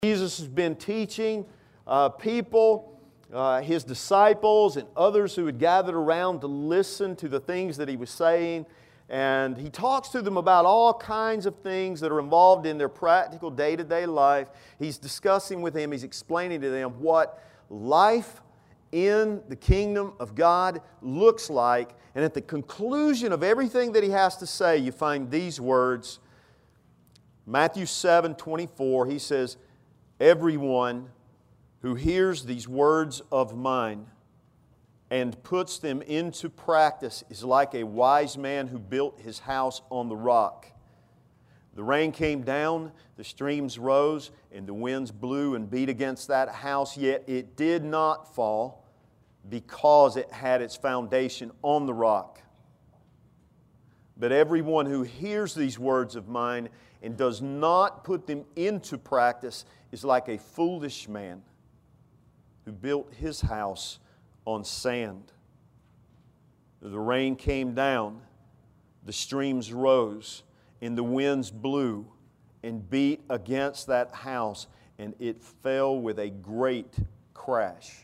Jesus has been teaching people, His disciples and others who had gathered around to listen to the things that He was saying. And He talks to them about all kinds of things that are involved in their practical day-to-day life. He's discussing with them, He's explaining to them what life in the kingdom of God looks like. And at the conclusion of everything that He has to say, you find these words. Matthew 7:24, He says, "Everyone who hears these words of mine and puts them into practice is like a wise man who built his house on the rock. The rain came down, the streams rose, and the winds blew and beat against that house, yet it did not fall because it had its foundation on the rock. But everyone who hears these words of mine and does not put them into practice is like a foolish man who built his house on sand. The rain came down, the streams rose, and the winds blew and beat against that house, and it fell with a great crash."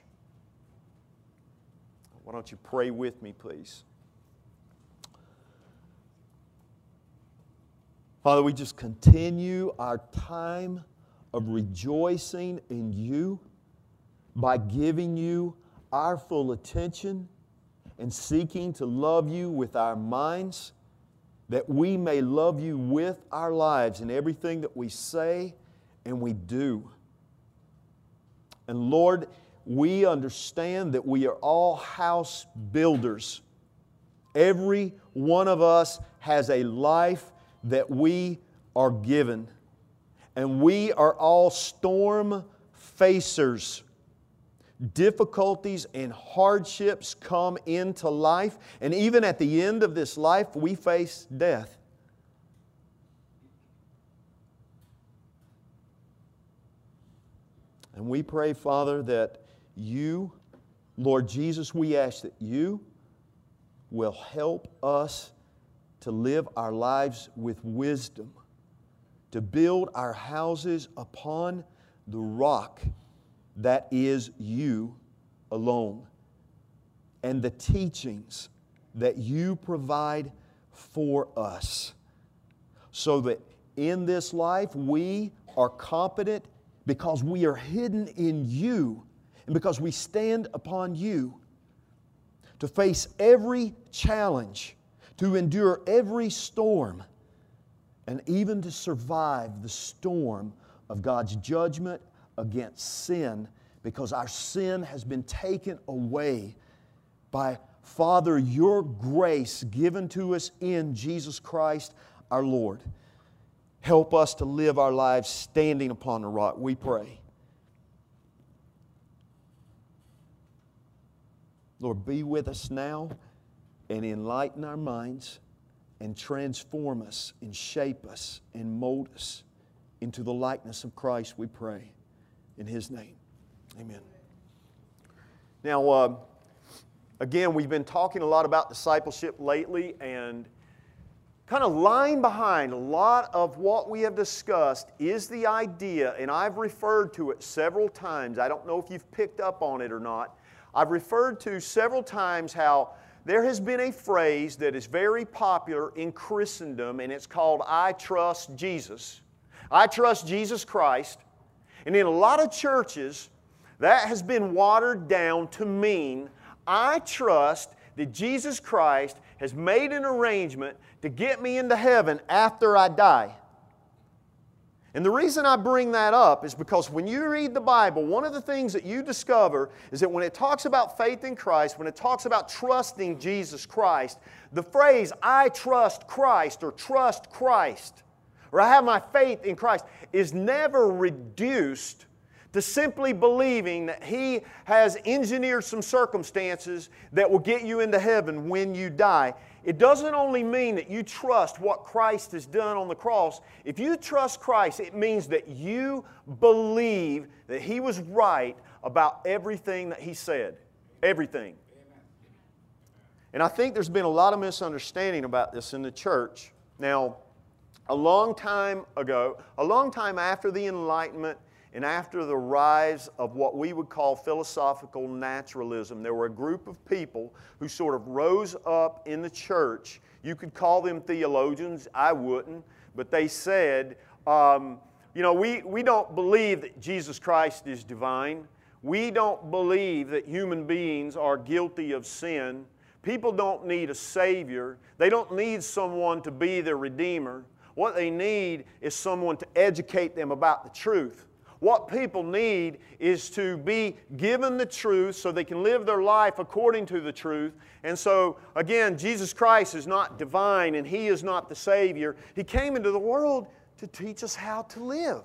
Why don't you pray with me, please? Father, we just continue our time of rejoicing in You by giving You our full attention and seeking to love You with our minds, that we may love You with our lives in everything that we say and we do. And Lord, we understand that we are all house builders. Every one of us has a life that we are given. And we are all storm facers. Difficulties and hardships come into life, and even at the end of this life, we face death. And we pray, Father, that You, Lord Jesus, we ask that You will help us to live our lives with wisdom, to build our houses upon the rock that is You alone, and the teachings that You provide for us, so that in this life we are competent because we are hidden in You and because we stand upon You to face every challenge, to endure every storm, and even to survive the storm of God's judgment against sin, because our sin has been taken away by, Father, Your grace given to us in Jesus Christ our Lord. Help us to live our lives standing upon the rock, we pray. Lord, be with us now and enlighten our minds and transform us and shape us and mold us into the likeness of Christ, we pray. In His name, amen. Now, again, we've been talking a lot about discipleship lately, and kind of lying behind a lot of what we have discussed is the idea, and I've referred to it several times. I don't know if you've picked up on it or not. I've referred to several times how there has been a phrase that is very popular in Christendom, and it's called, "I trust Jesus." I trust Jesus Christ. And in a lot of churches, that has been watered down to mean, I trust that Jesus Christ has made an arrangement to get me into heaven after I die. And the reason I bring that up is because when you read the Bible, one of the things that you discover is that when it talks about faith in Christ, when it talks about trusting Jesus Christ, the phrase, "I trust Christ," or "trust Christ," or "I have my faith in Christ," is never reduced to simply believing that He has engineered some circumstances that will get you into heaven when you die. It doesn't only mean that you trust what Christ has done on the cross. If you trust Christ, it means that you believe that He was right about everything that He said. Everything. And I think there's been a lot of misunderstanding about this in the church. Now, a long time ago, a long time after the Enlightenment and after the rise of what we would call philosophical naturalism, there were a group of people who sort of rose up in the church. You could call them theologians, I wouldn't, but they said, you know, we don't believe that Jesus Christ is divine. We don't believe that human beings are guilty of sin. People don't need a Savior. They don't need someone to be their Redeemer. What they need is someone to educate them about the truth. What people need is to be given the truth so they can live their life according to the truth. And so, again, Jesus Christ is not divine and He is not the Savior. He came into the world to teach us how to live.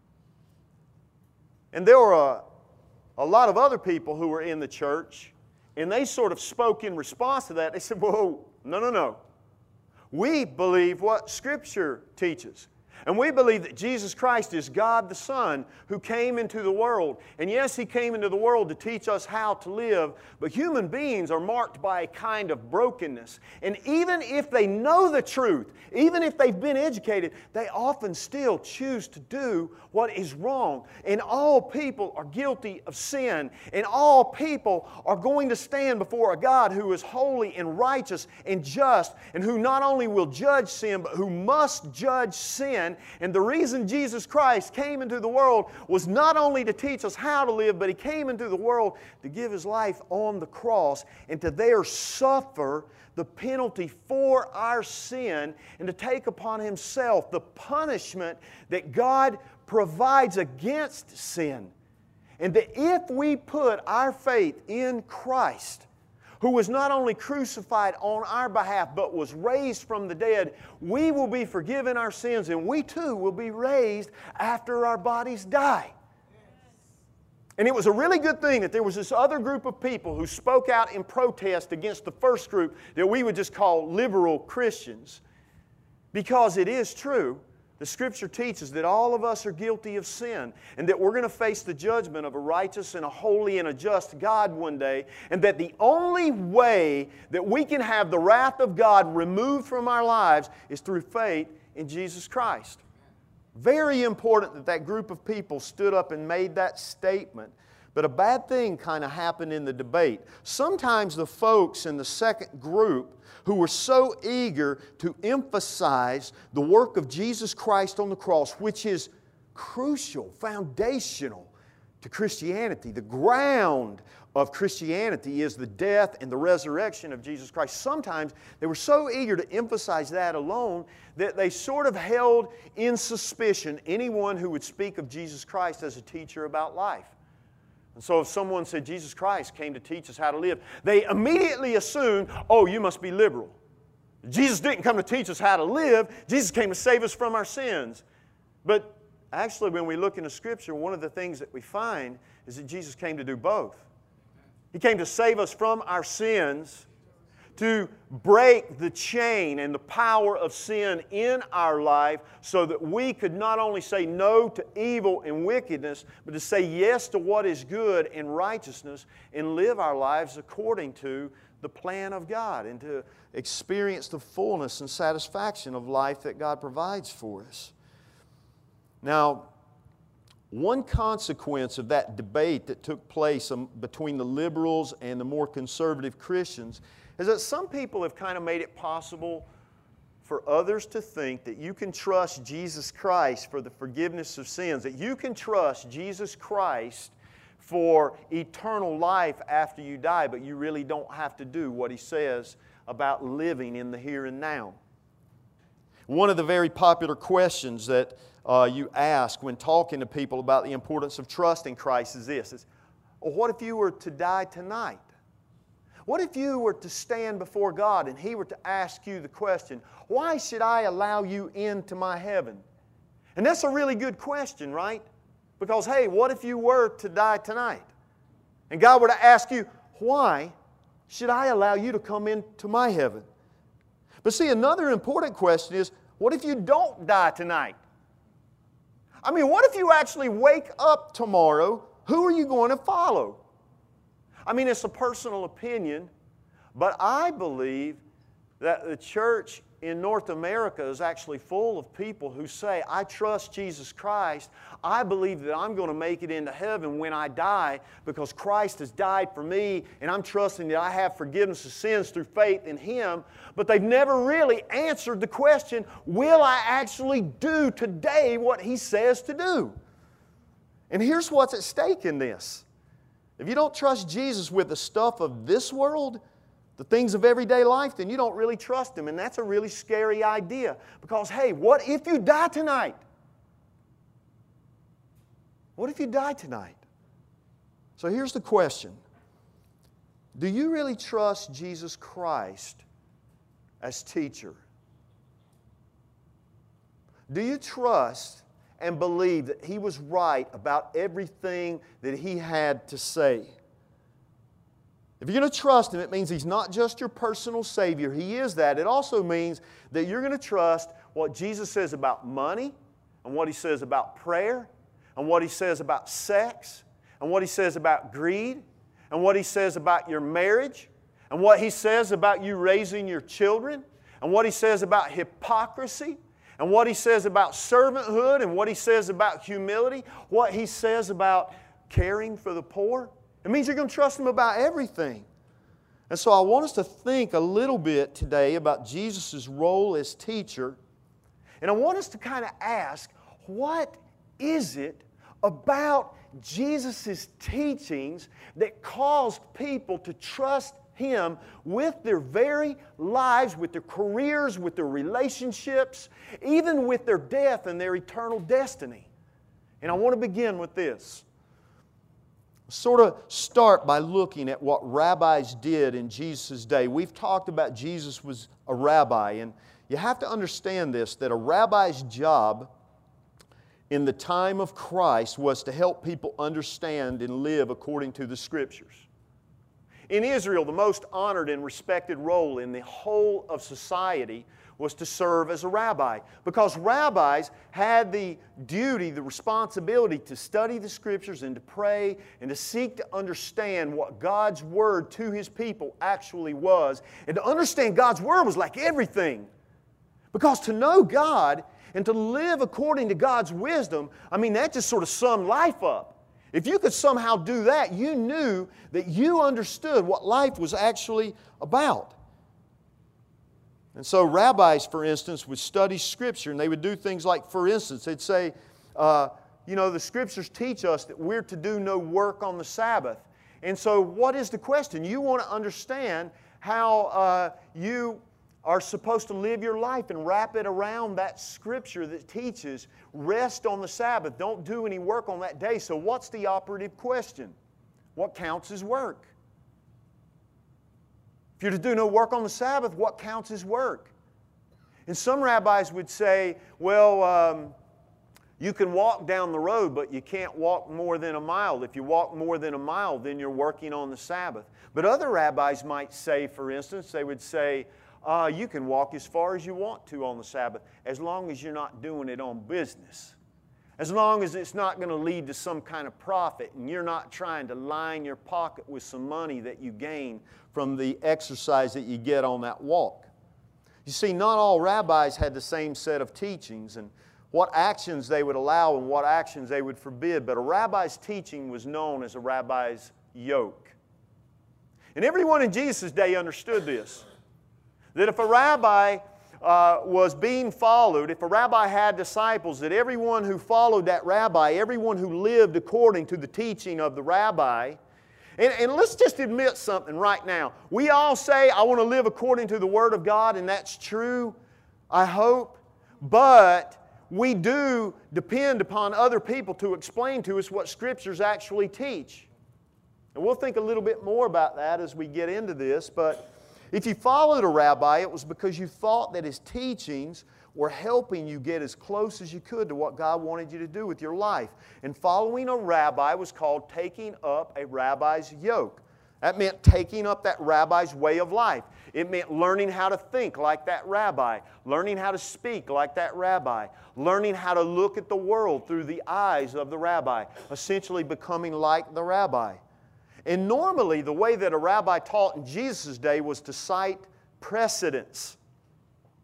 And there were a lot of other people who were in the church, and they sort of spoke in response to that. They said, whoa, no. We believe what Scripture teaches. And we believe that Jesus Christ is God the Son who came into the world. And yes, He came into the world to teach us how to live, but human beings are marked by a kind of brokenness. And even if they know the truth, even if they've been educated, they often still choose to do what is wrong. And all people are guilty of sin. And all people are going to stand before a God who is holy and righteous and just, and who not only will judge sin, but who must judge sin. And the reason Jesus Christ came into the world was not only to teach us how to live, but He came into the world to give His life on the cross and to there suffer the penalty for our sin and to take upon Himself the punishment that God provides against sin. And that if we put our faith in Christ, who was not only crucified on our behalf, but was raised from the dead, we will be forgiven our sins, and we too will be raised after our bodies die. And it was a really good thing that there was this other group of people who spoke out in protest against the first group that we would just call liberal Christians. Because it is true, the Scripture teaches that all of us are guilty of sin and that we're going to face the judgment of a righteous and a holy and a just God one day, and that the only way that we can have the wrath of God removed from our lives is through faith in Jesus Christ. Very important that that group of people stood up and made that statement. But a bad thing kind of happened in the debate. Sometimes the folks in the second group who were so eager to emphasize the work of Jesus Christ on the cross, which is crucial, foundational to Christianity. The ground of Christianity is the death and the resurrection of Jesus Christ. Sometimes they were so eager to emphasize that alone that they sort of held in suspicion anyone who would speak of Jesus Christ as a teacher about life. And so if someone said Jesus Christ came to teach us how to live, they immediately assumed, oh, you must be liberal. Jesus didn't come to teach us how to live. Jesus came to save us from our sins. But actually, when we look into Scripture, one of the things that we find is that Jesus came to do both. He came to save us from our sins, to break the chain and the power of sin in our life so that we could not only say no to evil and wickedness, but to say yes to what is good and righteousness and live our lives according to the plan of God and to experience the fullness and satisfaction of life that God provides for us. Now, one consequence of that debate that took place between the liberals and the more conservative Christians is that some people have kind of made it possible for others to think that you can trust Jesus Christ for the forgiveness of sins, that you can trust Jesus Christ for eternal life after you die, but you really don't have to do what He says about living in the here and now. One of the very popular questions that you ask when talking to people about the importance of trusting Christ is this, well, what if you were to die tonight? What if you were to stand before God and He were to ask you the question, why should I allow you into my heaven? And that's a really good question, right? Because, hey, what if you were to die tonight? And God were to ask you, why should I allow you to come into my heaven? But see, another important question is, what if you don't die tonight? I mean, what if you actually wake up tomorrow? Who are you going to follow? I mean, it's a personal opinion, but I believe that the church in North America is actually full of people who say, I trust Jesus Christ. I believe that I'm going to make it into heaven when I die because Christ has died for me and I'm trusting that I have forgiveness of sins through faith in Him. But they've never really answered the question, will I actually do today what He says to do? And here's what's at stake in this. If you don't trust Jesus with the stuff of this world, the things of everyday life, then you don't really trust Him. And that's a really scary idea. Because, hey, what if you die tonight? What if you die tonight? So here's the question. Do you really trust Jesus Christ as teacher? Do you trust and believe that He was right about everything that He had to say? If you're going to trust Him, it means He's not just your personal Savior. He is that. It also means that you're going to trust what Jesus says about money, and what He says about prayer, and what He says about sex, and what He says about greed, and what He says about your marriage, and what He says about you raising your children, and what He says about hypocrisy, and what He says about servanthood, and what He says about humility, what He says about caring for the poor. It means you're going to trust Him about everything. And so I want us to think a little bit today about Jesus' role as teacher. And I want us to kind of ask, what is it about Jesus' teachings that caused people to trust Him with their very lives, with their careers, with their relationships, even with their death and their eternal destiny? And I want to begin with this. Sort of start by looking at what rabbis did in Jesus' day. We've talked about Jesus was a rabbi, and you have to understand this, that a rabbi's job in the time of Christ was to help people understand and live according to the Scriptures. In Israel, the most honored and respected role in the whole of society was to serve as a rabbi, because rabbis had the duty, the responsibility to study the Scriptures and to pray and to seek to understand what God's Word to His people actually was. And to understand God's Word was like everything. Because to know God and to live according to God's wisdom, that just sort of summed life up. If you could somehow do that, you knew that you understood what life was actually about. And so rabbis, for instance, would study Scripture, and they would do things like, for instance, they'd say, the Scriptures teach us that we're to do no work on the Sabbath. And so what is the question? You want to understand how you are supposed to live your life and wrap it around that Scripture that teaches rest on the Sabbath. Don't do any work on that day. So what's the operative question? What counts as work? If you're to do no work on the Sabbath, what counts as work? And some rabbis would say, well, you can walk down the road, but you can't walk more than a mile. If you walk more than a mile, then you're working on the Sabbath. But other rabbis might say, for instance, they would say, you can walk as far as you want to on the Sabbath, as long as you're not doing it on business. As long as it's not going to lead to some kind of profit and you're not trying to line your pocket with some money that you gain from the exercise that you get on that walk. You see, not all rabbis had the same set of teachings and what actions they would allow and what actions they would forbid, but a rabbi's teaching was known as a rabbi's yoke. And everyone in Jesus' day understood this, that if a rabbi was being followed, if a rabbi had disciples, that everyone who followed that rabbi, everyone who lived according to the teaching of the rabbi, and let's just admit something right now. We all say, I want to live according to the Word of God, and that's true, I hope, but we do depend upon other people to explain to us what Scriptures actually teach. And we'll think a little bit more about that as we get into this, but if you followed a rabbi, it was because you thought that his teachings were helping you get as close as you could to what God wanted you to do with your life. And following a rabbi was called taking up a rabbi's yoke. That meant taking up that rabbi's way of life. It meant learning how to think like that rabbi, learning how to speak like that rabbi, learning how to look at the world through the eyes of the rabbi, essentially becoming like the rabbi. And normally, the way that a rabbi taught in Jesus' day was to cite precedents.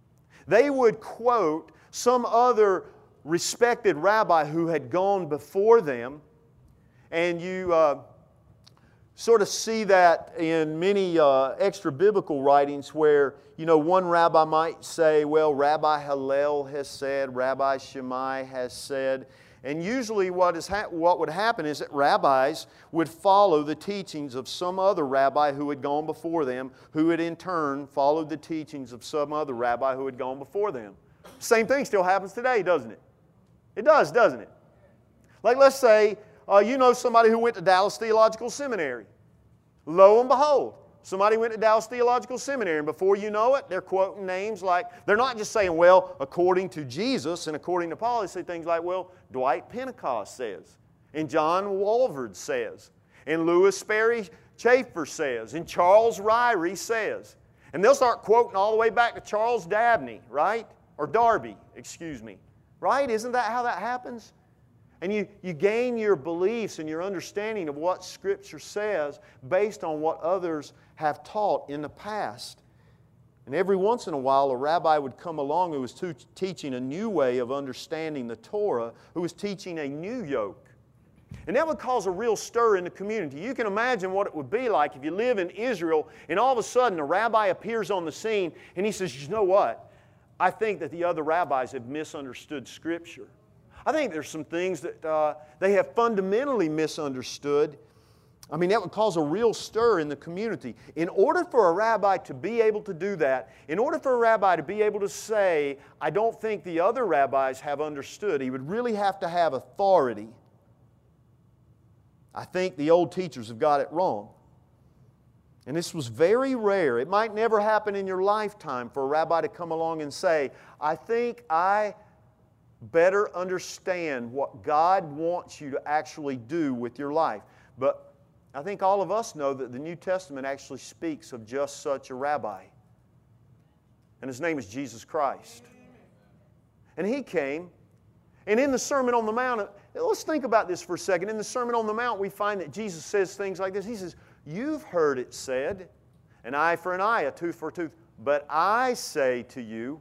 They would quote some other respected rabbi who had gone before them. And you sort of see that in many extra biblical writings where, one rabbi might say, well, Rabbi Hillel has said, Rabbi Shammai has said. And usually what would happen is that rabbis would follow the teachings of some other rabbi who had gone before them, who had in turn followed the teachings of some other rabbi who had gone before them. Same thing still happens today, doesn't it? It does, doesn't it? Like let's say you know somebody who went to Dallas Theological Seminary. Lo and behold, somebody went to Dallas Theological Seminary, and before you know it, they're quoting names like, they're not just saying, well, according to Jesus and according to Paul, they say things like, well, Dwight Pentecost says, and John Walvoord says, and Louis Sperry Chafer says, and Charles Ryrie says. And they'll start quoting all the way back to Charles Dabney, right? Or Darby, excuse me. Right? Isn't that how that happens? And you gain your beliefs and your understanding of what Scripture says based on what others have taught in the past. And every once in a while, a rabbi would come along who was teaching a new way of understanding the Torah, who was teaching a new yoke. And that would cause a real stir in the community. You can imagine what it would be like if you live in Israel and all of a sudden a rabbi appears on the scene and he says, you know what? I think that the other rabbis have misunderstood Scripture. I think there's some things that they have fundamentally misunderstood. I mean, that would cause a real stir in the community. In order for a rabbi to be able to do that, in order for a rabbi to be able to say, I don't think the other rabbis have understood, he would really have to have authority. I think the old teachers have got it wrong. And this was very rare. It might never happen in your lifetime for a rabbi to come along and say, I think I better understand what God wants you to actually do with your life. But I think all of us know that the New Testament actually speaks of just such a rabbi. And His name is Jesus Christ. And He came, and in the Sermon on the Mount, let's think about this for a second. In the Sermon on the Mount, we find that Jesus says things like this. He says, you've heard it said, an eye for an eye, a tooth for a tooth. But I say to you,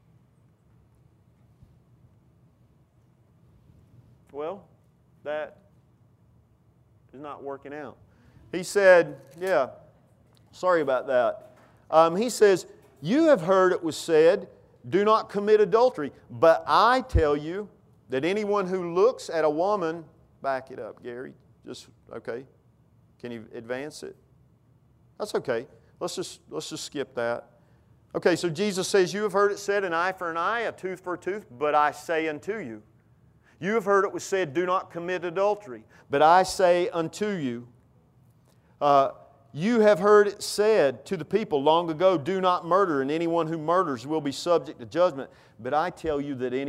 well, that is not working out. He said, yeah, sorry about that. He says, you have heard it was said, do not commit adultery. But I tell you that anyone who looks at a woman, back it up, Gary, okay. Can you advance it? That's okay. Let's just skip that. Okay, so Jesus says, you have heard it said, an eye for an eye, a tooth for a tooth, but I say unto you. You have heard it was said, do not commit adultery. But I say unto you, you have heard it said to the people long ago, do not murder, and anyone who murders will be subject to judgment. But I tell you that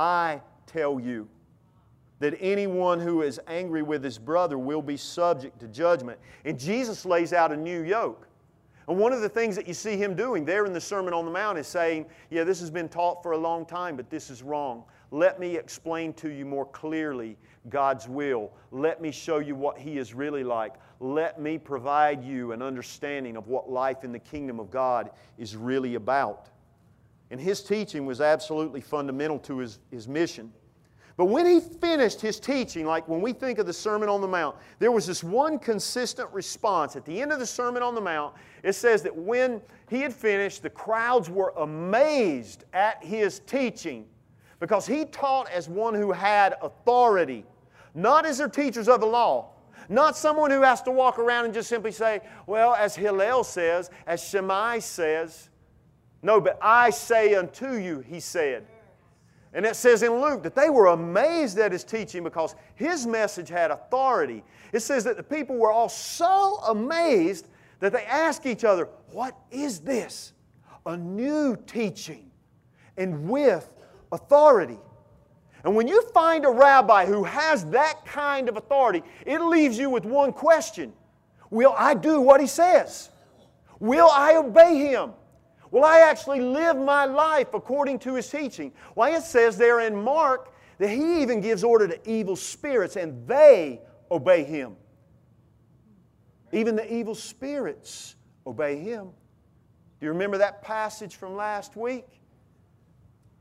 anyone who is angry with his brother will be subject to judgment. And Jesus lays out a new yoke. And one of the things that you see Him doing there in the Sermon on the Mount is saying, yeah, this has been taught for a long time, but this is wrong. Let me explain to you more clearly God's will. Let me show you what He is really like. Let me provide you an understanding of what life in the kingdom of God is really about. And His teaching was absolutely fundamental to His mission. But when He finished His teaching, like when we think of the Sermon on the Mount, there was this one consistent response. At the end of the Sermon on the Mount, it says that when He had finished, the crowds were amazed at His teaching because He taught as one who had authority, not as their teachers of the law, not someone who has to walk around and just simply say, well, as Hillel says, as Shammai says. No, but I say unto you, He said. And it says in Luke that they were amazed at His teaching because His message had authority. It says that the people were all so amazed that they asked each other, what is this? A new teaching and with authority. And when you find a rabbi who has that kind of authority, it leaves you with one question. Will I do what he says? Will I obey him? Will I actually live my life according to his teaching? Well, it says there in Mark that he even gives order to evil spirits and they obey him. Even the evil spirits obey him. Do you remember that passage from last week?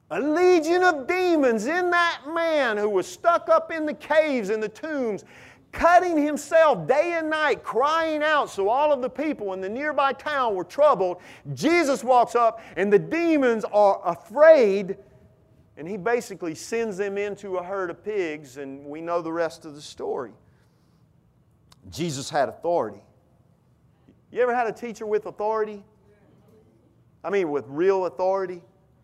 A legion of demons in that man who was stuck up in the caves and the tombs, cutting himself day and night, crying out so all of the people in the nearby town were troubled. Jesus walks up and the demons are afraid, and He basically sends them into a herd of pigs, and we know the rest of the story. Jesus had authority. You ever had a teacher with authority? I mean, with real authority?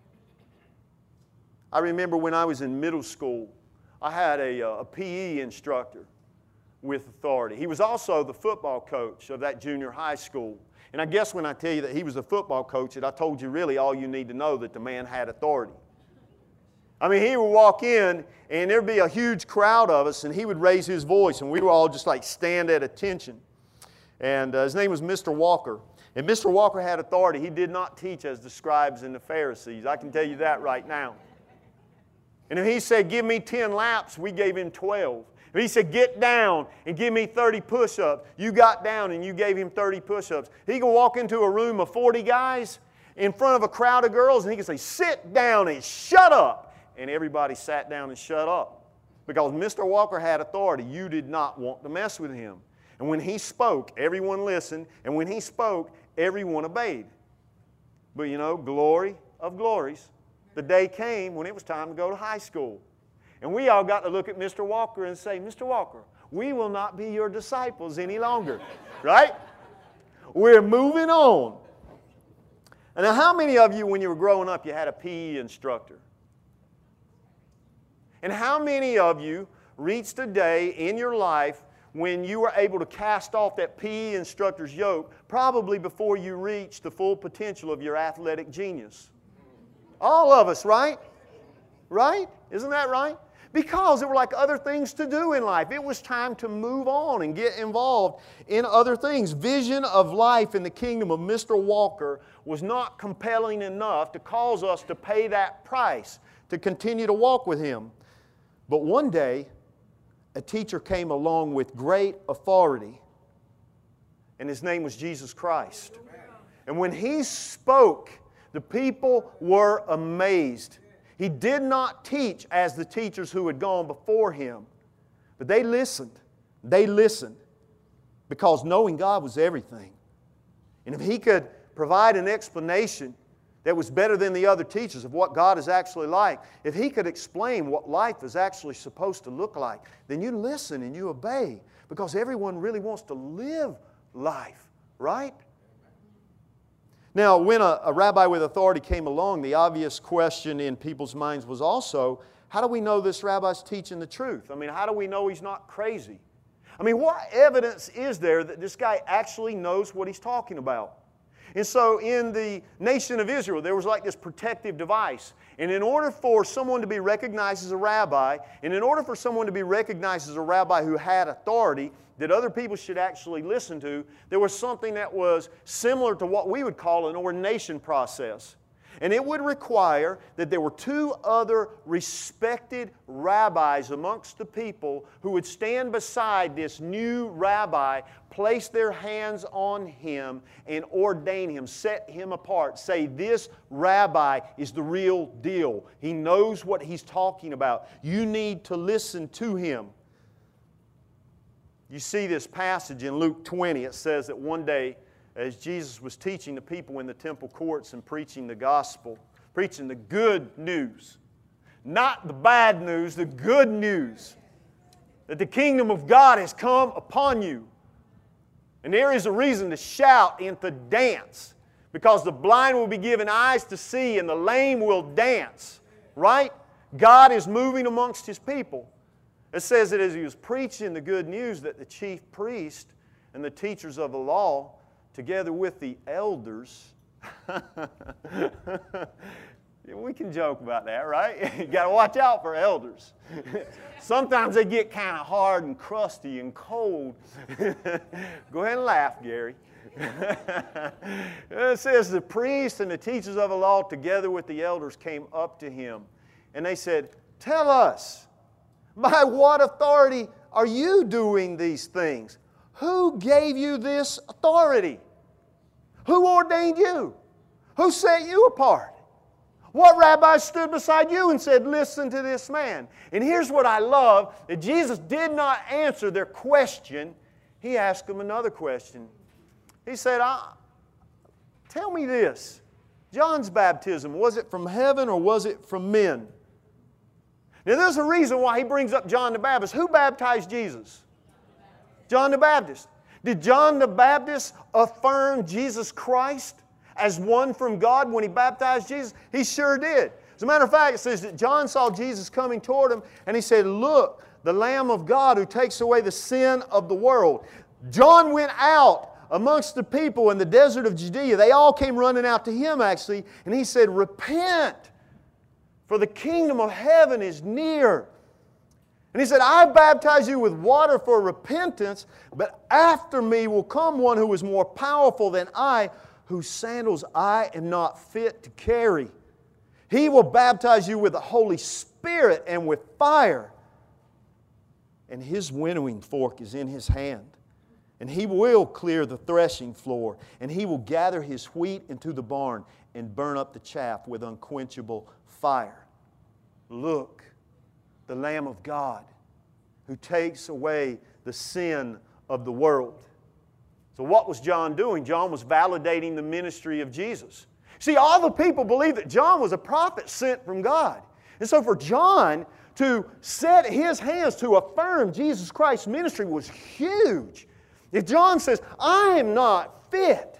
I remember when I was in middle school, I had a PE instructor with authority. He was also the football coach of that junior high school. And I guess when I tell you that he was a football coach, that I told you really all you need to know, that the man had authority. I mean, he would walk in and there'd be a huge crowd of us, and he would raise his voice, and we would all just like stand at attention. And his name was Mr. Walker. And Mr. Walker had authority. He did not teach as the scribes and the Pharisees. I can tell you that right now. And if he said, give me 10 laps, we gave him 12. If he said, get down and give me 30 push-ups, you got down and you gave him 30 push-ups. He could walk into a room of 40 guys in front of a crowd of girls, and he could say, sit down and shut up. And everybody sat down and shut up. Because Mr. Walker had authority. You did not want to mess with him. And when he spoke, everyone listened. And when he spoke, everyone obeyed. But you know, glory of glories. The day came when it was time to go to high school. And we all got to look at Mr. Walker and say, Mr. Walker, we will not be your disciples any longer. Right? We're moving on. And now, how many of you, when you were growing up, you had a PE instructor? And how many of you reached a day in your life when you were able to cast off that PE instructor's yoke, probably before you reached the full potential of your athletic genius? All of us, right? Right? Isn't that right? Because there were like other things to do in life. It was time to move on and get involved in other things. Vision of life in the kingdom of Mr. Walker was not compelling enough to cause us to pay that price to continue to walk with him. But one day, a teacher came along with great authority, and his name was Jesus Christ. And when he spoke, the people were amazed. He did not teach as the teachers who had gone before him, but they listened. They listened because knowing God was everything. And if he could provide an explanation that was better than the other teachers of what God is actually like, if he could explain what life is actually supposed to look like, then you listen and you obey because everyone really wants to live life, right? Now, when a rabbi with authority came along, the obvious question in people's minds was also, how do we know this rabbi's teaching the truth? I mean, how do we know he's not crazy? I mean, what evidence is there that this guy actually knows what he's talking about? And so in the nation of Israel, there was like this protective device. And in order for someone to be recognized as a rabbi, and in order for someone to be recognized as a rabbi who had authority that other people should actually listen to, there was something that was similar to what we would call an ordination process. And it would require that there were two other respected rabbis amongst the people who would stand beside this new rabbi, place their hands on him, and ordain him, set him apart. Say, this rabbi is the real deal. He knows what he's talking about. You need to listen to him. You see this passage in Luke 20. It says that one day, as Jesus was teaching the people in the temple courts and preaching the gospel, preaching the good news, not the bad news, the good news, that the kingdom of God has come upon you. And there is a reason to shout and to dance, because the blind will be given eyes to see and the lame will dance, right? God is moving amongst His people. It says that as He was preaching the good news, that the chief priest and the teachers of the law, together with the elders, we can joke about that, right? You got to watch out for elders. Sometimes they get kind of hard and crusty and cold. Go ahead and laugh, Gary. It says the priests and the teachers of the law, together with the elders, came up to him. And they said, tell us, by what authority are you doing these things? Who gave you this authority? Who ordained you? Who set you apart? What rabbi stood beside you and said, listen to this man? And here's what I love, that Jesus did not answer their question. He asked them another question. He said, tell me this. John's baptism, was it from heaven or was it from men? Now there's a reason why he brings up John the Baptist. Who baptized Jesus? John the Baptist. Did John the Baptist affirm Jesus Christ as one from God when he baptized Jesus? He sure did. As a matter of fact, it says that John saw Jesus coming toward him and he said, look, the Lamb of God who takes away the sin of the world. John went out amongst the people in the desert of Judea. They all came running out to him actually, and he said, repent, for the kingdom of heaven is near. And he said, I baptize you with water for repentance, but after me will come one who is more powerful than I, whose sandals I am not fit to carry. He will baptize you with the Holy Spirit and with fire. And His winnowing fork is in His hand. And He will clear the threshing floor, and He will gather His wheat into the barn and burn up the chaff with unquenchable fire. Look, the Lamb of God who takes away the sin of the world. So what was John doing? John was validating the ministry of Jesus. See, all the people believed that John was a prophet sent from God. And so for John to set his hands to affirm Jesus Christ's ministry was huge. If John says, I am not fit,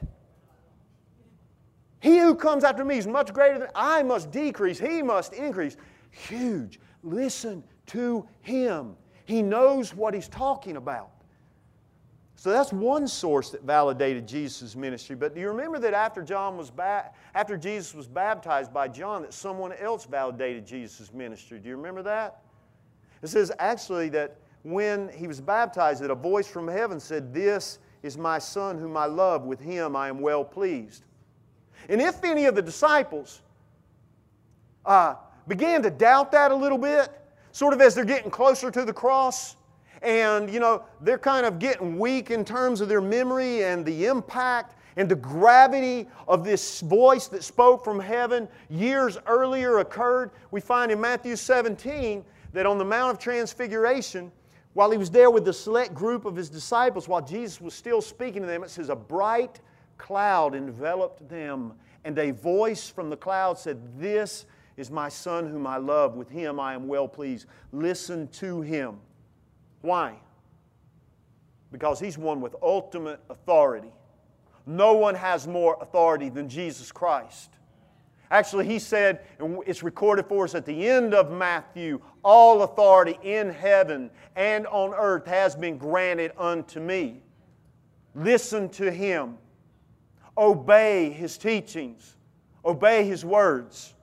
he who comes after me is much greater than I, must decrease, he must increase. Huge. Listen to him. He knows what he's talking about. So that's one source that validated Jesus' ministry. But do you remember that after Jesus was baptized by John, that someone else validated Jesus' ministry? Do you remember that? It says actually that when he was baptized, that a voice from heaven said, this is my Son whom I love, with him I am well pleased. And if any of the disciples began to doubt that a little bit, sort of as they're getting closer to the cross, and they're kind of getting weak in terms of their memory and the impact and the gravity of this voice that spoke from heaven years earlier occurred, we find in Matthew 17 that on the Mount of Transfiguration, while He was there with the select group of His disciples, while Jesus was still speaking to them, it says a bright cloud enveloped them, and a voice from the cloud said, this is my Son whom I love, with him I am well pleased. Listen to him. Why? Because He's one with ultimate authority. No one has more authority than Jesus Christ. Actually, He said, and it's recorded for us at the end of Matthew, all authority in heaven and on earth has been granted unto me. Listen to Him. Obey His teachings. Obey His words.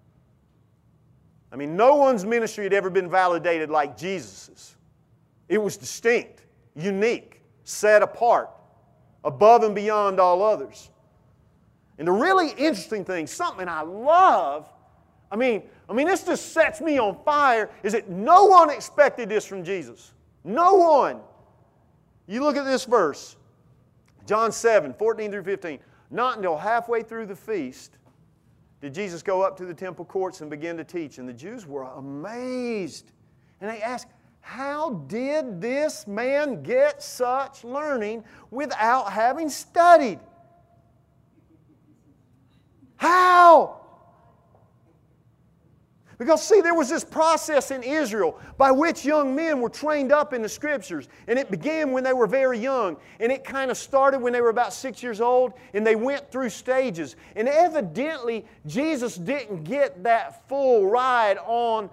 I mean, no one's ministry had ever been validated like Jesus's. It was distinct, unique, set apart, above and beyond all others. And the really interesting thing, something I love, I mean, this just sets me on fire, is that no one expected this from Jesus. No one. You look at this verse, John 7, 14 through 15. Not until halfway through the feast did Jesus go up to the temple courts and begin to teach. And the Jews were amazed. And they asked, how did this man get such learning without having studied? How? Because see, there was this process in Israel by which young men were trained up in the Scriptures. And it began when they were very young. And it kind of started when they were about 6 years old. And they went through stages. And evidently, Jesus didn't get that full ride on,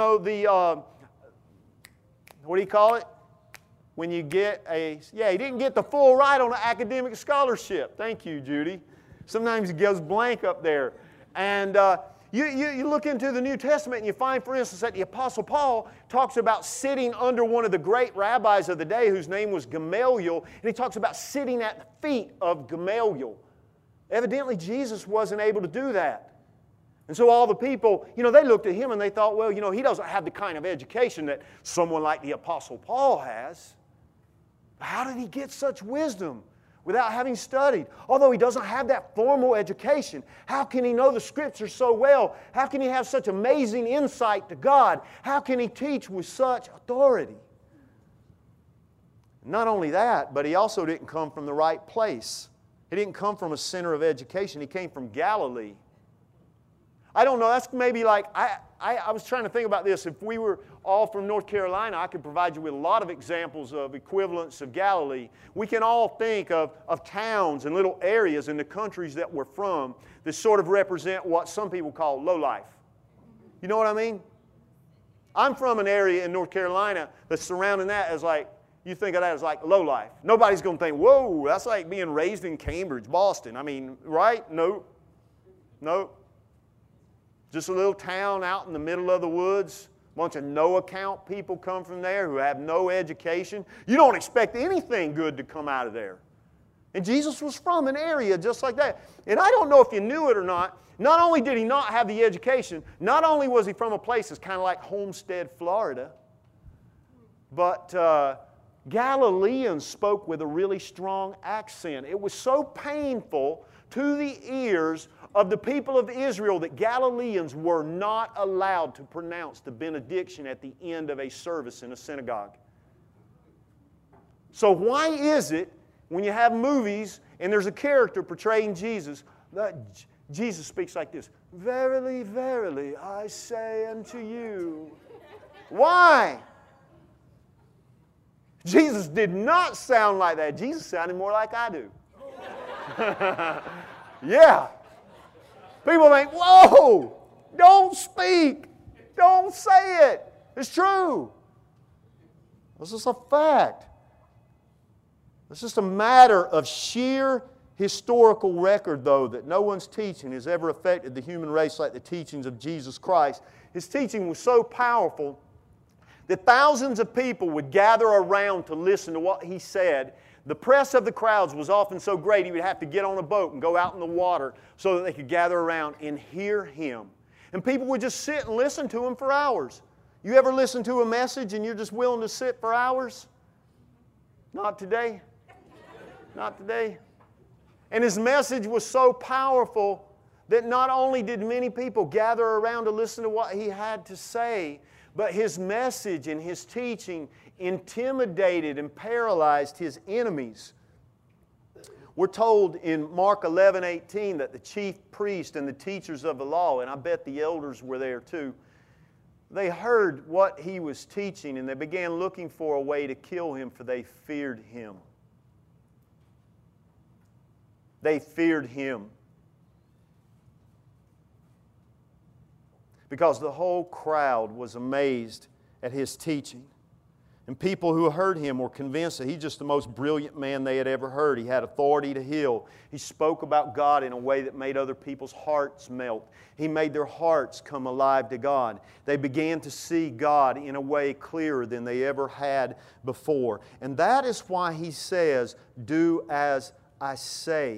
what do you call it? When you get he didn't get the full ride on an academic scholarship. Thank you, Judy. Sometimes it goes blank up there. And you look into the New Testament and you find, for instance, that the Apostle Paul talks about sitting under one of the great rabbis of the day whose name was Gamaliel, and he talks about sitting at the feet of Gamaliel. Evidently, Jesus wasn't able to do that. And so all the people, they looked at him and they thought, well, he doesn't have the kind of education that someone like the Apostle Paul has. How did he get such wisdom? without having studied. Although he doesn't have that formal education, how can he know the Scriptures so well? How can he have such amazing insight to God? How can he teach with such authority? Not only that, but he also didn't come from the right place. He didn't come from a center of education. He came from Galilee. I don't know, that's maybe like, I was trying to think about this. If we were all from North Carolina, I could provide you with a lot of examples of equivalents of Galilee. We can all think of towns and little areas in the countries that we're from that sort of represent what some people call low life. You know what I mean? I'm from an area in North Carolina that's surrounding that as like, you think of that as like low life. Nobody's going to think, whoa, that's like being raised in Cambridge, Boston. I mean, right? Nope. Nope. Just a little town out in the middle of the woods. A bunch of no-account people come from there who have no education. You don't expect anything good to come out of there. And Jesus was from an area just like that. And I don't know if you knew it or not. Not only did he not have the education, not only was he from a place that's kind of like Homestead, Florida, but Galileans spoke with a really strong accent. It was so painful to the ears of the people of Israel that Galileans were not allowed to pronounce the benediction at the end of a service in a synagogue. So why is it when you have movies and there's a character portraying Jesus, that Jesus speaks like this, "Verily, verily, I say unto you." Why? Jesus did not sound like that. Jesus sounded more like I do. Yeah. People think, whoa, don't speak. Don't say it. It's true. This is a fact. It's just a matter of sheer historical record, though, that no one's teaching has ever affected the human race like the teachings of Jesus Christ. His teaching was so powerful that thousands of people would gather around to listen to what he said. The press of the crowds was often so great he would have to get on a boat and go out in the water so that they could gather around and hear him. And people would just sit and listen to him for hours. You ever listen to a message and you're just willing to sit for hours? Not today. Not today. And his message was so powerful that not only did many people gather around to listen to what he had to say, but his message and his teaching intimidated and paralyzed his enemies. We're told in Mark 11:18 that the chief priest and the teachers of the law, and I bet the elders were there too, they heard what he was teaching and they began looking for a way to kill him, for they feared him. They feared him. Because the whole crowd was amazed at his teaching. And people who heard him were convinced that he's just the most brilliant man they had ever heard. He had authority to heal. He spoke about God in a way that made other people's hearts melt. He made their hearts come alive to God. They began to see God in a way clearer than they ever had before. And that is why he says, "Do as I say."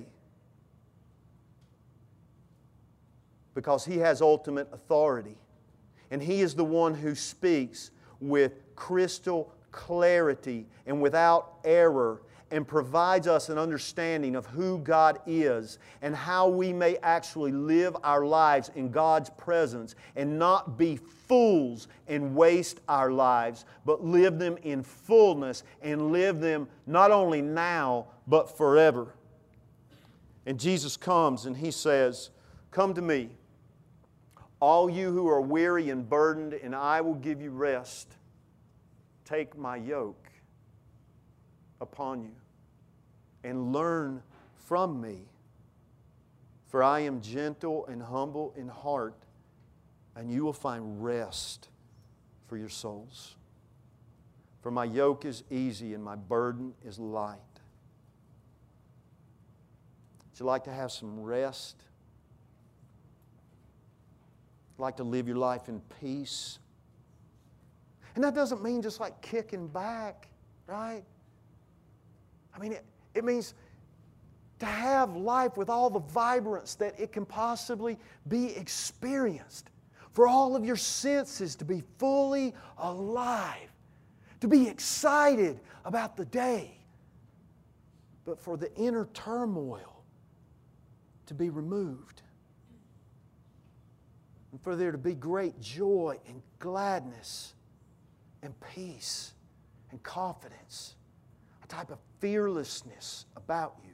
Because he has ultimate authority. And he is the one who speaks with crystal clarity and without error and provides us an understanding of who God is and how we may actually live our lives in God's presence and not be fools and waste our lives, but live them in fullness and live them not only now, but forever. And Jesus comes and He says, "Come to me, all you who are weary and burdened, and I will give you rest. Take my yoke upon you and learn from me. For I am gentle and humble in heart, and you will find rest for your souls. For my yoke is easy and my burden is light." Would you like to have some rest? Like to live your life in peace? And that doesn't mean just like kicking back, right? I mean, it means to have life with all the vibrance that it can possibly be experienced. For all of your senses to be fully alive. To be excited about the day. but for the inner turmoil to be removed. And for there to be great joy and gladness and peace and confidence, a type of fearlessness about you.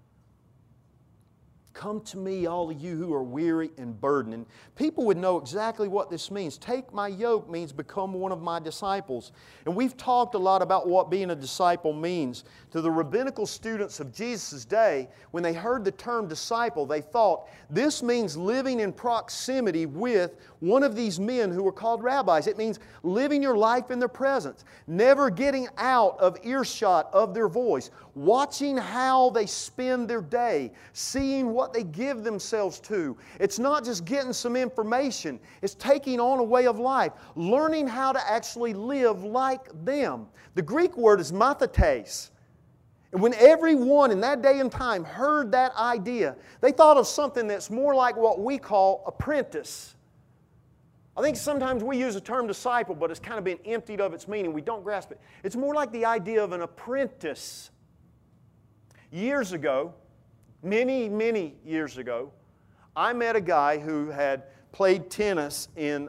Come to me, all of you who are weary and burdened. And people would know exactly what this means. Take my yoke means become one of my disciples. And we've talked a lot about what being a disciple means. To the rabbinical students of Jesus' day, when they heard the term disciple, they thought, this means living in proximity with one of these men who were called rabbis. It means living your life in their presence, never getting out of earshot of their voice, watching how they spend their day, seeing what they give themselves to. It's not just getting some information. It's taking on a way of life, learning how to actually live like them. The Greek word is mathetes. And when everyone in that day and time heard that idea, they thought of something that's more like what we call apprentice. I think sometimes we use the term disciple, but it's kind of been emptied of its meaning. We don't grasp it. It's more like the idea of an apprentice. Years ago, many years ago, I met a guy who had played tennis in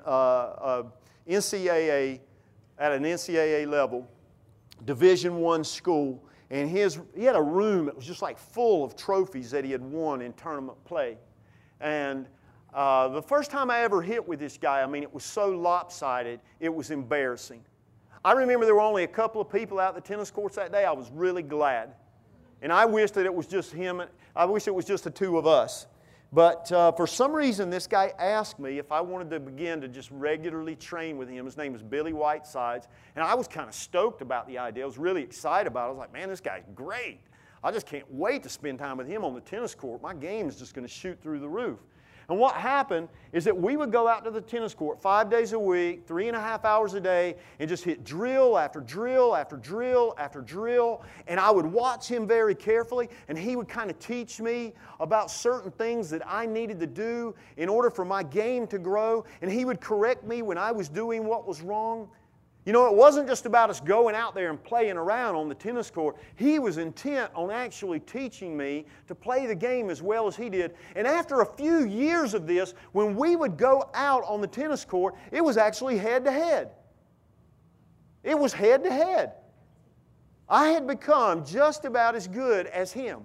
NCAA, at an NCAA level, Division I school, and he had a room that was just like full of trophies that he had won in tournament play. And the first time I ever hit with this guy, I mean, it was so lopsided, it was embarrassing. I remember there were only a couple of people out at the tennis courts that day. I was really glad. And I wish that it was just him. I wish it was just the two of us. But for some reason, this guy asked me if I wanted to begin to just regularly train with him. His name was Billy Whitesides. And I was kind of stoked about the idea. I was really excited about it. I was like, man, this guy's great. I just can't wait to spend time with him on the tennis court. My game is just going to shoot through the roof. And what happened is that we would go out to the tennis court 5 days a week, 3.5 hours a day, and just hit drill after drill after drill after drill. And I would watch him very carefully, and he would kind of teach me about certain things that I needed to do in order for my game to grow. And he would correct me when I was doing what was wrong. You know, it wasn't just about us going out there and playing around on the tennis court. He was intent on actually teaching me to play the game as well as he did. And after a few years of this, when we would go out on the tennis court, it was actually head-to-head. It was head-to-head. I had become just about as good as him.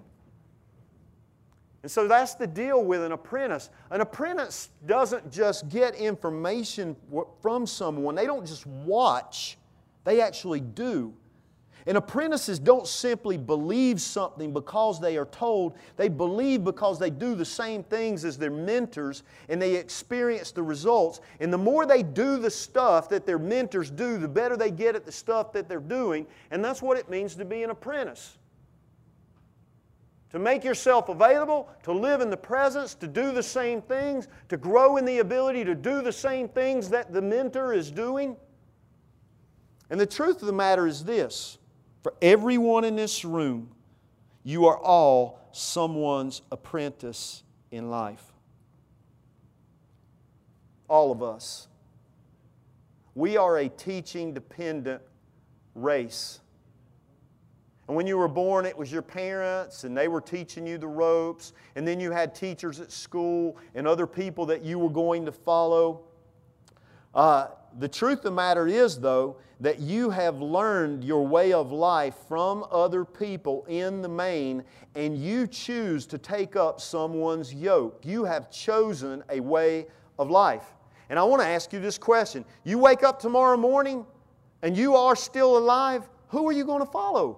And so that's the deal with an apprentice. An apprentice doesn't just get information from someone. They don't just watch. They actually do. And apprentices don't simply believe something because they are told. They believe because they do the same things as their mentors and they experience the results. And the more they do the stuff that their mentors do, the better they get at the stuff that they're doing. And that's what it means to be an apprentice. To make yourself available, to live in the presence, to do the same things, to grow in the ability to do the same things that the mentor is doing. And the truth of the matter is this: for everyone in this room, you are all someone's apprentice in life. All of us. We are a teaching-dependent race. And when you were born, it was your parents, and they were teaching you the ropes. And then you had teachers at school and other people that you were going to follow. The truth of the matter is, though, that you have learned your way of life from other people in the main, and you choose to take up someone's yoke. You have chosen a way of life. And I want to ask you this question. You wake up tomorrow morning, and you are still alive, who are you going to follow?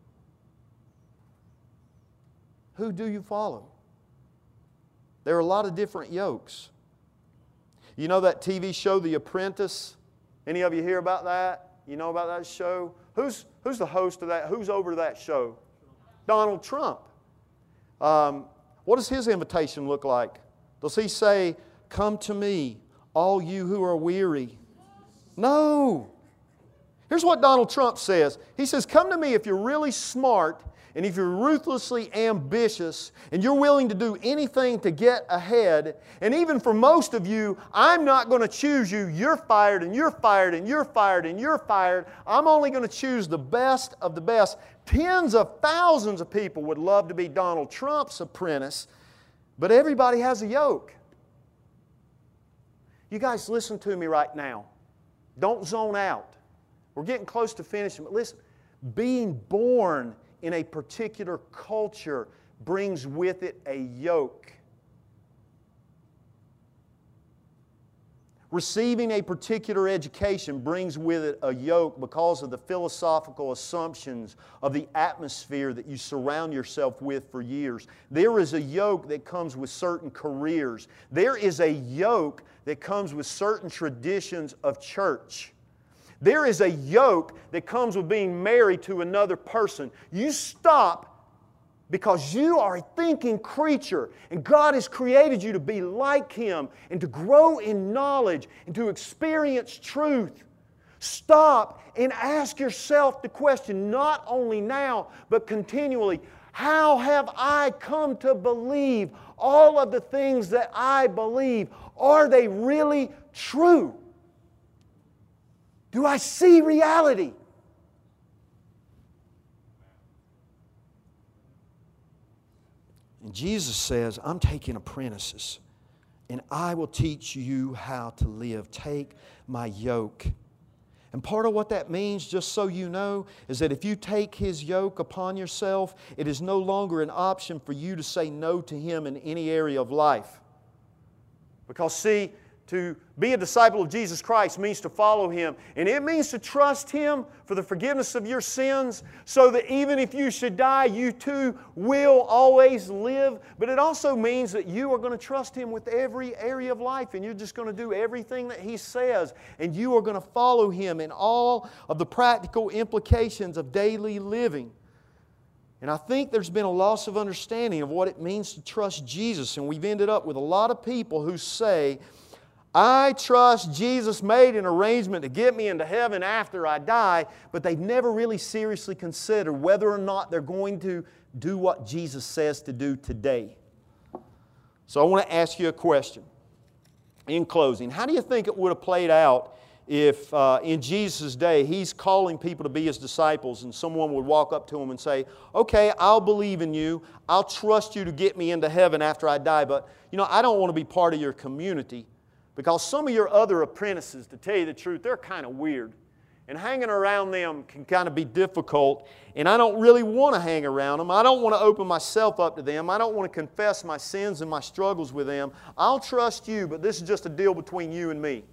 Who do you follow? There are a lot of different yokes. You know that TV show, The Apprentice? Any of you hear about that? You know about that show? Who's the host of that? Who's over that show? Donald Trump. What does his invitation look like? Does he say, "Come to me, all you who are weary"? No. Here's what Donald Trump says. He says, come to me if you're really smart and if you're ruthlessly ambitious and you're willing to do anything to get ahead. And even for most of you, I'm not going to choose you. You're fired and you're fired and you're fired and you're fired. I'm only going to choose the best of the best. Tens of thousands of people would love to be Donald Trump's apprentice, but everybody has a yoke. You guys, listen to me right now. Don't zone out. We're getting close to finishing, but listen, being born in a particular culture brings with it a yoke. Receiving a particular education brings with it a yoke because of the philosophical assumptions of the atmosphere that you surround yourself with for years. There is a yoke that comes with certain careers. There is a yoke that comes with certain traditions of church. There is a yoke that comes with being married to another person. You stop because you are a thinking creature and God has created you to be like Him and to grow in knowledge and to experience truth. Stop and ask yourself the question, not only now, but continually, how have I come to believe all of the things that I believe? Are they really true? Do I see reality? And Jesus says, I'm taking apprentices, and I will teach you how to live. Take my yoke. And part of what that means, just so you know, is that if you take His yoke upon yourself, it is no longer an option for you to say no to Him in any area of life. Because see, to be a disciple of Jesus Christ means to follow Him. And it means to trust Him for the forgiveness of your sins so that even if you should die, you too will always live. But it also means that you are going to trust Him with every area of life and you're just going to do everything that He says. And you are going to follow Him in all of the practical implications of daily living. And I think there's been a loss of understanding of what it means to trust Jesus. And we've ended up with a lot of people who say, I trust Jesus made an arrangement to get me into heaven after I die, but they've never really seriously considered whether or not they're going to do what Jesus says to do today. So I want to ask you a question in closing. How do you think it would have played out if in Jesus' day He's calling people to be His disciples and someone would walk up to Him and say, okay, I'll believe in you. I'll trust you to get me into heaven after I die, but I don't want to be part of your community. Because some of your other apprentices, to tell you the truth, they're kind of weird. And hanging around them can kind of be difficult. And I don't really want to hang around them. I don't want to open myself up to them. I don't want to confess my sins and my struggles with them. I'll trust you, but this is just a deal between you and me.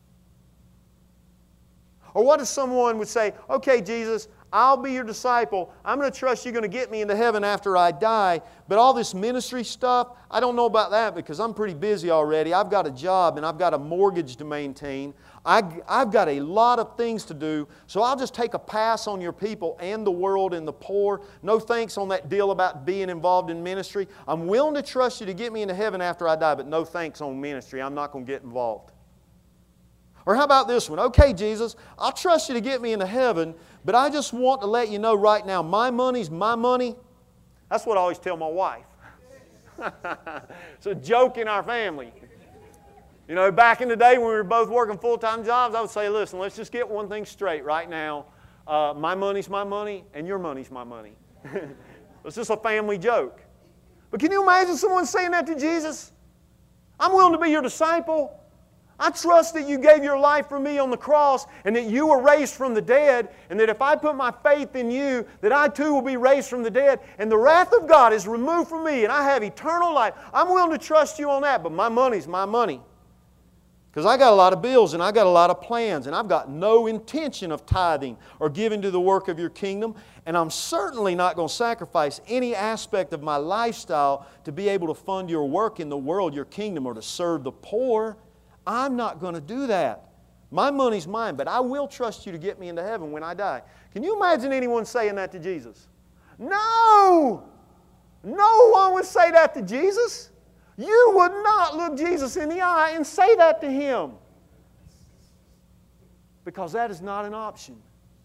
Or what if someone would say, okay, Jesus, I'll be your disciple. I'm going to trust you're going to get me into heaven after I die. But all this ministry stuff, I don't know about that because I'm pretty busy already. I've got a job and I've got a mortgage to maintain. I've got a lot of things to do. So I'll just take a pass on your people and the world and the poor. No thanks on that deal about being involved in ministry. I'm willing to trust you to get me into heaven after I die, but no thanks on ministry. I'm not going to get involved. Or how about this one? Okay, Jesus, I'll trust you to get me into heaven, but I just want to let you know right now, my money's my money. That's what I always tell my wife. It's a joke in our family. Back in the day when we were both working full-time jobs, I would say, listen, let's just get one thing straight right now. My money's my money, and your money's my money. It's just a family joke. But can you imagine someone saying that to Jesus? I'm willing to be your disciple. I trust that you gave your life for me on the cross and that you were raised from the dead and that if I put my faith in you, that I too will be raised from the dead and the wrath of God is removed from me and I have eternal life. I'm willing to trust you on that, but my money's my money. Because I got a lot of bills and I got a lot of plans and I've got no intention of tithing or giving to the work of your kingdom, and I'm certainly not going to sacrifice any aspect of my lifestyle to be able to fund your work in the world, your kingdom, or to serve the poor. I'm not going to do that. My money's mine, but I will trust you to get me into heaven when I die. Can you imagine anyone saying that to Jesus? No! No one would say that to Jesus. You would not look Jesus in the eye and say that to Him. Because that is not an option.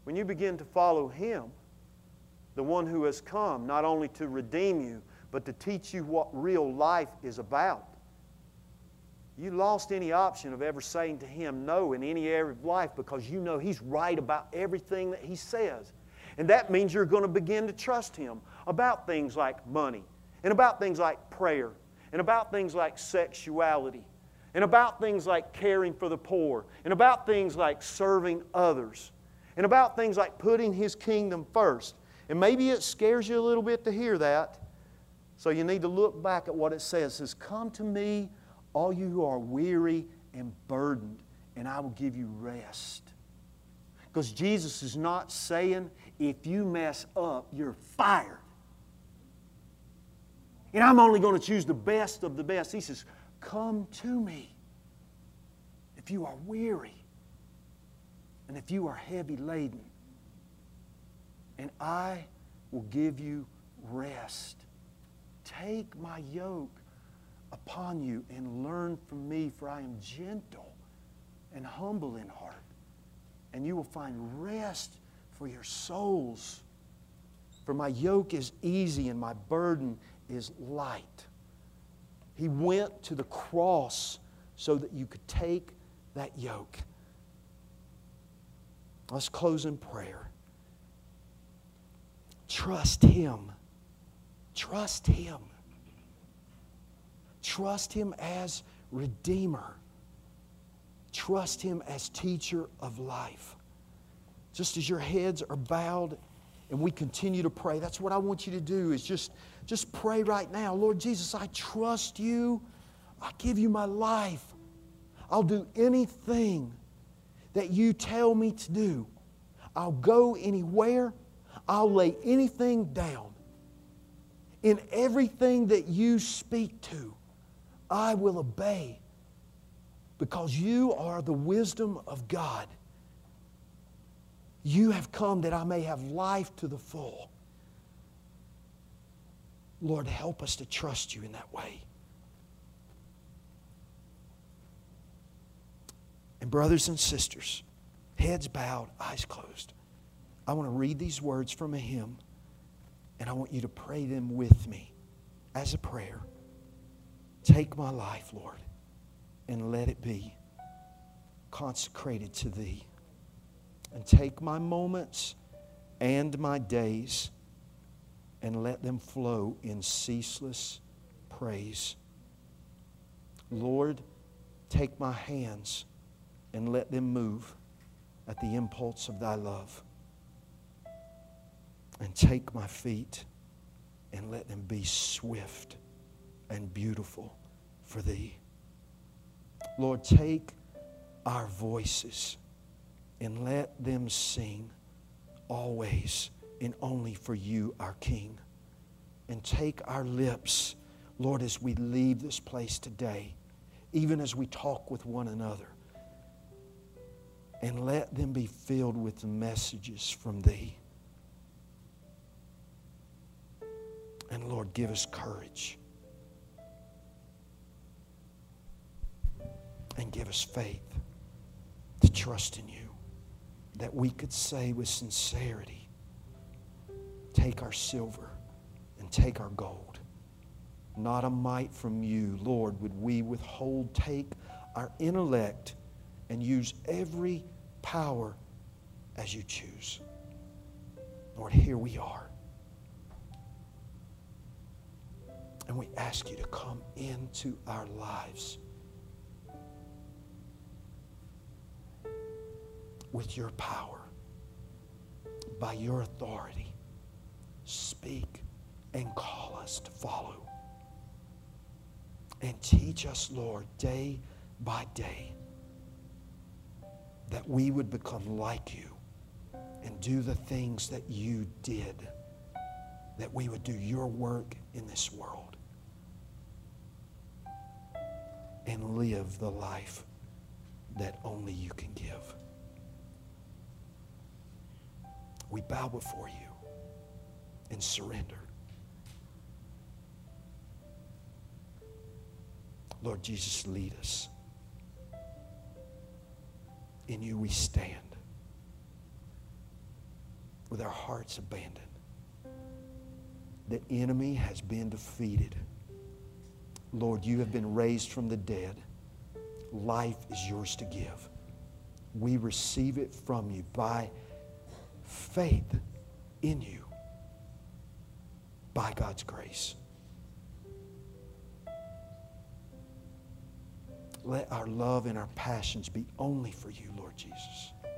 when you begin to follow Him, the one who has come not only to redeem you, but to teach you what real life is about, you lost any option of ever saying to Him no in any area of life, because you know He's right about everything that He says. And that means you're going to begin to trust Him about things like money, and about things like prayer, and about things like sexuality, and about things like caring for the poor, and about things like serving others, and about things like putting His kingdom first. And maybe it scares you a little bit to hear that, so you need to look back at what it says. It says, "Come to me, all you who are weary and burdened, and I will give you rest." Because Jesus is not saying, if you mess up, you're fired. And I'm only going to choose the best of the best. He says, come to me if you are weary and if you are heavy laden, and I will give you rest. Take my yoke upon you and learn from me, for I am gentle and humble in heart, and you will find rest for your souls. For my yoke is easy and my burden is light. He went to the cross so that you could take that yoke. Let's close in prayer. Trust Him. Trust Him. Trust Him as Redeemer. Trust Him as teacher of life. Just as your heads are bowed and we continue to pray, that's what I want you to do, is just pray right now. Lord Jesus, I trust You. I give You my life. I'll do anything that You tell me to do. I'll go anywhere. I'll lay anything down. In everything that You speak to, I will obey, because You are the wisdom of God. You have come that I may have life to the full. Lord, help us to trust You in that way. And brothers and sisters, heads bowed, eyes closed, I want to read these words from a hymn, and I want you to pray them with me as a prayer. Take my life, Lord, and let it be consecrated to Thee. And take my moments and my days and let them flow in ceaseless praise. Lord, take my hands and let them move at the impulse of Thy love. And take my feet and let them be swift and beautiful for Thee. Lord, take our voices and let them sing always and only for You, our King. And take our lips, Lord, as we leave this place today, even as we talk with one another, and let them be filled with messages from Thee. And Lord, give us courage. And give us faith to trust in You, that we could say with sincerity, take our silver and take our gold. Not a mite from You, Lord, would we withhold. Take our intellect and use every power as You choose. Lord, here we are. And we ask You to come into our lives with Your power, by Your authority. Speak and call us to follow. And teach us, Lord, day by day, that we would become like You and do the things that You did, that we would do Your work in this world and live the life that only You can give. We bow before You and surrender. Lord Jesus, lead us. In You we stand. with our hearts abandoned. The enemy has been defeated. Lord, you have been raised from the dead. Life is yours to give. We receive it from you by faith in you, by God's grace. Let our love and our passions be only for you, Lord Jesus.